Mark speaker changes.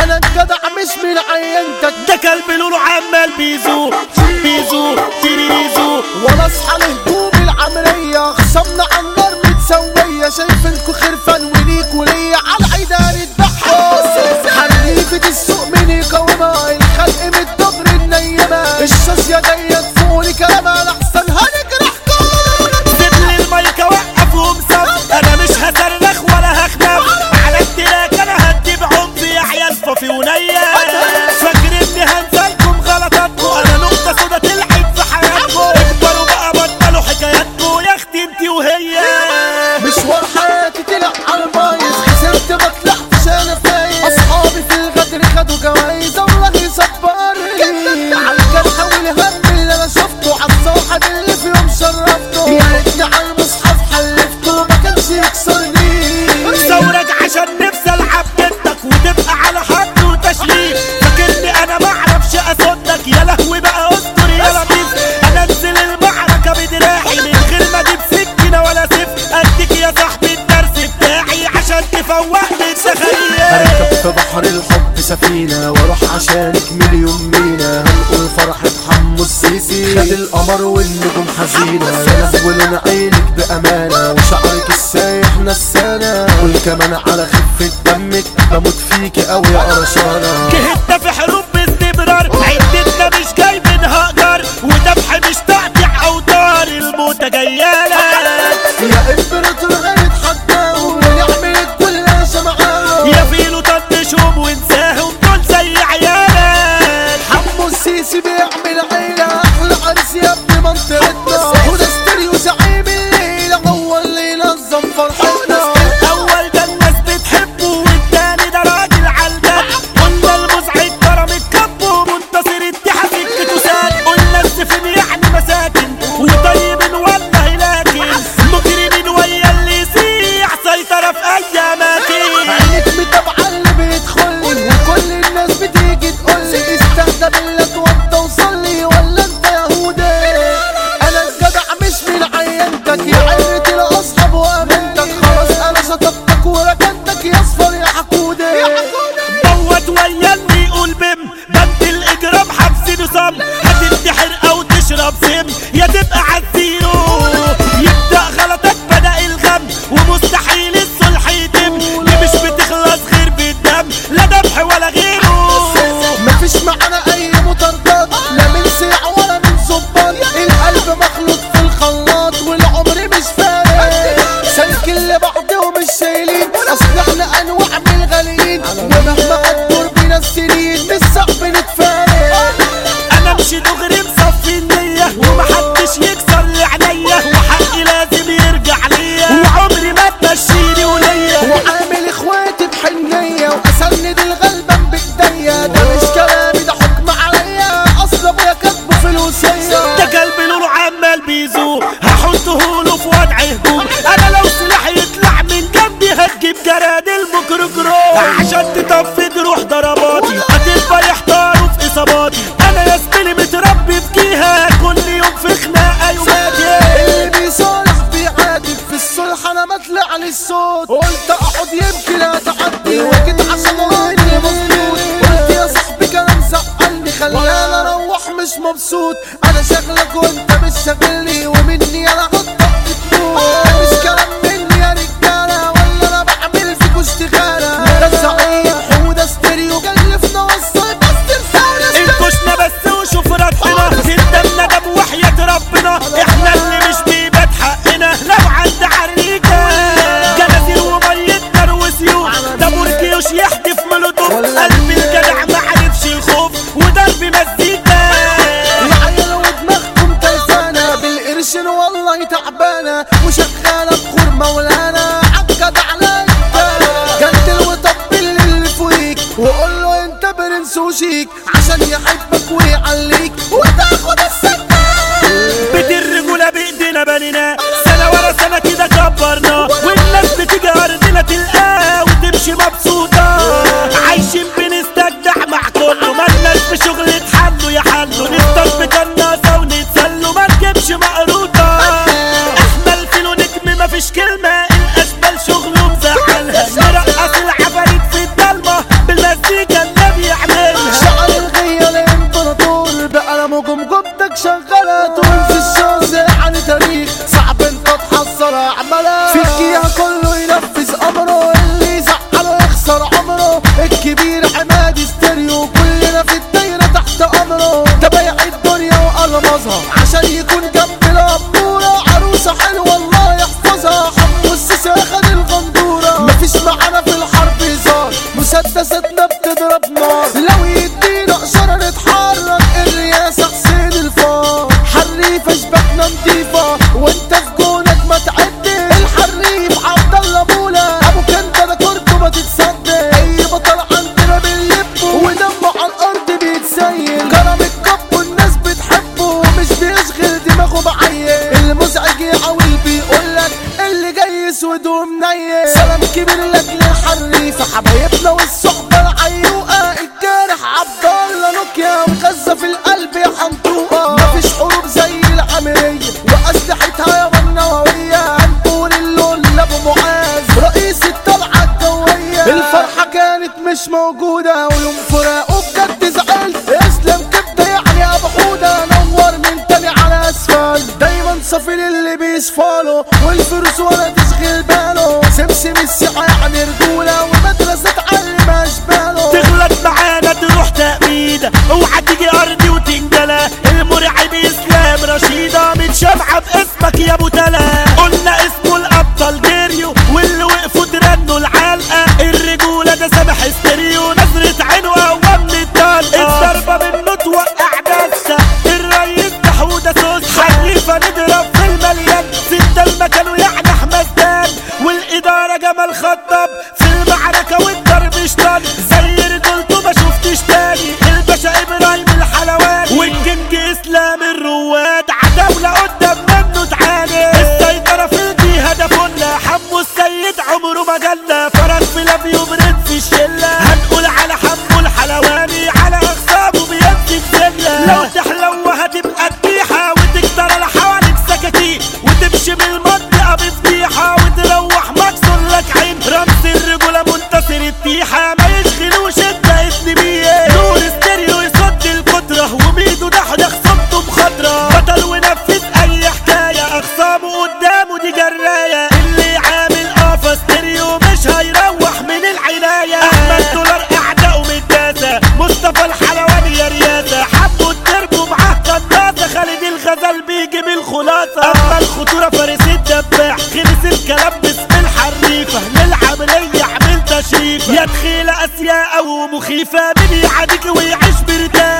Speaker 1: انا الجدع مش من عينتك.
Speaker 2: ده كلب لونه عمال بيزو بيزو تيريزو
Speaker 1: ولا اصحى لهجوم العملية خصمنا على النار متسوية. شايفينكوا خرفان وليك وليا على العيدان اتبحوا. حريفة السوق من يقاومها الخلق من الدبر النيمة. الشاصية جاية تفولي كلامها لأحسن هنجرحكم.
Speaker 2: سيبلي المايكة وقفهم صف انا مش هصرخ ولا هخنف على التراك انا هدي بعنف يا عيال فافي ونية. فاكر اني هنسالكم غلطاتكم انا نقطة سودا تلعب في حياتكم. اكبروا بقى بطلوا حكاياتكم يا اختي انتي وهي.
Speaker 1: مشوار حياتي طلع على البايظ خسرت ما طلعتش انا فايز. اصحابي في الغدر خدوا جوايز الله يصبرني على الجرح والهم اللي انا شفته على الصاحب اللي في يوم شرفته. يا ريتني على المصحف حلفته ما كانش يكسرني.
Speaker 2: ثورك عشان نفسي العب ضدك وتبقى على حد وتشليل. فاكرني انا معرفش اصدك يا لهوي بقى استر يا لطيف. انا انزل المعركة بدراعي من غير ما اجيب سكينة ولا سيف. اديك يا صاحبي الدرس بتاعي عشان تفوقني التخيل.
Speaker 1: هركب في بحر الحب سفينة واروح عشانك مليون مينا. هنقول فرحة حمو السيسي خد القمر والنجوم حزينة. يا لهوي لون عينك بأمانة وشعرك السايح نسانة. والكمان على خفة دمك بموت فيكي أوي يا قرشانة.
Speaker 2: جهدنا في حروب باستمرار عدتنا مش جايبينها اجار. وذبح مش تقطيع اوتار الموتة جايالك.
Speaker 1: يا امبراطور هنتحداهم ونعمل كلها شمعان.
Speaker 2: يا فيلو طنشهم وانساهم دول زي عيالك.
Speaker 1: حمو السيسي بيعمل عيلة أحلى عرس يا ابن منطقتنا. وده ستيريو زعيم الليلة هو اللي ينظم فرحتنا.
Speaker 2: اول ده الناس بتحبه والتاني ده راجل عالجد. قلنا المزعج كرم الكب ومنتصر التحى سكته ساد. قلنا السفن يعني مساكن وطيب والله لكن مجرمين ويا اللي يسيح سيطرة في اي اماكن.
Speaker 1: عينك متابعة اللي بيدخلي وكل الناس بتيجي تقولي استهدى بالله توضى وصلي ولا انت يهودي. انا الجدع مش من عينتك يا عيلة الاصحاب وامنتك. خلاص انا شطبتك وركنتك يا اصفر يا حقودي.
Speaker 2: دوت ويا اللي يقول بم بنت الاجرام حبس نظام. هتنتحر او تشرب سم يا تبقى عالزيرو. يبدأ غلطك بدأ الغم ومستحيل الصلح يتم. دي مش بتخلص غير بالدم لا ذبح ولا غيره.
Speaker 1: مفيش معانا اي مطاردات لا من سيع ولا من ظباط. القلب مخلوط في الخلاط والعمر مش فارق. سلك اللي بعضهم مش شايلين اصل احنا انواع من الغاليين. ومهما قدر بينا السنين مش صعب نتفارق.
Speaker 2: انا مش دغري مصفي النية ومحدش يكسر لي عينيا. وحقي لازم يرجع ليا وعمري ما تمشيني وليا.
Speaker 1: وعامل اخواتي بحنية واسند الغلبان بايديا. ده مش كلامي ده حكم عليا اصل ابويا كاتبه في الوصية.
Speaker 2: ده كلب لونه عمال بيزو هحطه له في وضع هجوم. انا لو سلاح يطلع من جنبي هتجيب جراد الميكروجرو عشان تطفي جروح ضرباتي. هتبقى يحتاروا في اصاباتي. انا يا زميلي متربي في جيها كل يوم في خناقه يوماتي.
Speaker 1: اللي بيصالح بيعاتب في الصلح انا ما طلع لي الصوت. قلت اقعد يمكن اتعدي وجيت عشان راجلي مظبوط. قلت يا صاحبي كلام زعلني خلاني اروح مش مبسوط. انا شغلك وانت مش شاغلني ومني انا هطق تموت. مش كلام مني يا رجاله ولا انا بعمل فيكوا اشتغاله. ده الزعيم وده ستيريو كلفنا وصل بس رسالة.
Speaker 2: انكشنا بس وشوف ربنا قدامنا ده بوحياة ربنا. احنا اللي مش بيبات حقنا لو عند عريكة. جنازير وميت نار وسيوف ده برجيوش يحدف مولوتوف. قلب الجدع معرفش الخوف وضرب مزيكا.
Speaker 1: العيال ودماغكم تلزانة بالقرشين والله تعبانة. وشغالة بخور مولانا عالجدع عليك. جندل وطبل اللي فوقيك وقول له انت برنس وشيك عشان يحبك ويعليك وتاخد السكة.
Speaker 2: بيت الرجولة بايدينا بنينا سنة ورا سنة كده كبرنا. والناس بتيجي ارضنا تلقاه وتمشي مبسوطة. عايشين بنستجدع مع كله مالناش في شغل اتحلوا يا حلوا. نفطر بكناسة ونتسلوا ما نجيبش مقروطة. احنا الفيلو نجم مفيش كلمة الاشبال شغله مزعلها. نرقص العفاريت في الضلمة بالمزيكا.
Speaker 1: حبايبنا والصحبة العيوقة الجارح عبد الله نوكيا وغزة في القلب يا حنطوقة مفيش حروب زي العملية وأسلحتها يابا النووية هنقول اللون لأبو معاذ رئيس الطلعة الجوية الفرحة كانت مش موجودة ويوم فراقه بجد زعلت اسلام كبدة يعني أبو حودة نور من تاني على أسفل دايما صافي للي بيصفاله والفلوس ولا تشغل باله سمسم الساعة يعني رجولة ومدرسة تعلم أشباله
Speaker 2: تغلط معانا تروح تأميدة اوعى تيجي أرضي وتنجلى المرعب إسلام رشيدة متشمعة باسمك يا أبو تلا قلنا اسمه الأبطال جريو واللي وقفوا ترنوا العلقة الرجولة ده سامح استريو نظرة عينه أقوى من الطلقة الضربة منه توقع نفسه الريس حودة سوس حليفة نضرب في المليان ستة المكان ويعني حمدان والإدارة جمال خطب في المعركة والضرب اشتد زي رجولته ما شفتش تاني الباشا إبراهيم الحلواني والكينج إسلام الرواد عتاولة قدام منه تعاني السيطرة في الجهة ده فلة حمو السيد عمره ما جلة فرق في لافيو برد في الشلة هنقول على حمو الحلواني على أخصابه بيمسك زلة لو تحلو هتبقى تبيحة وتكتر لحواليك سكاكين وتمشي من المنطقة بفضيحة وتروح مكسور لك عين رمز الرجولة منتصر التيحة ما يشغلوش انت اسم بيه نور ستيريو يصد الكترة وميدو ده خصمته بخضرة بطل ونفذ اي حكاية اخصامه قدامه دي جراية اللي عامل قفا ستيريو مش هيروح من العناية احمد دولار اعدائه متداسة مصطفى الحلواني يا رياسة حبوا التربو معاه قناصة خالد الغزال بيجي بالخلاصة اما الخطورة فارس الدباح خلص الكلام باسم الحريفة للعملية عمل تشريفة يا دخيلة اسياء او مخيفة مين يعاديك ويعيش مرتاح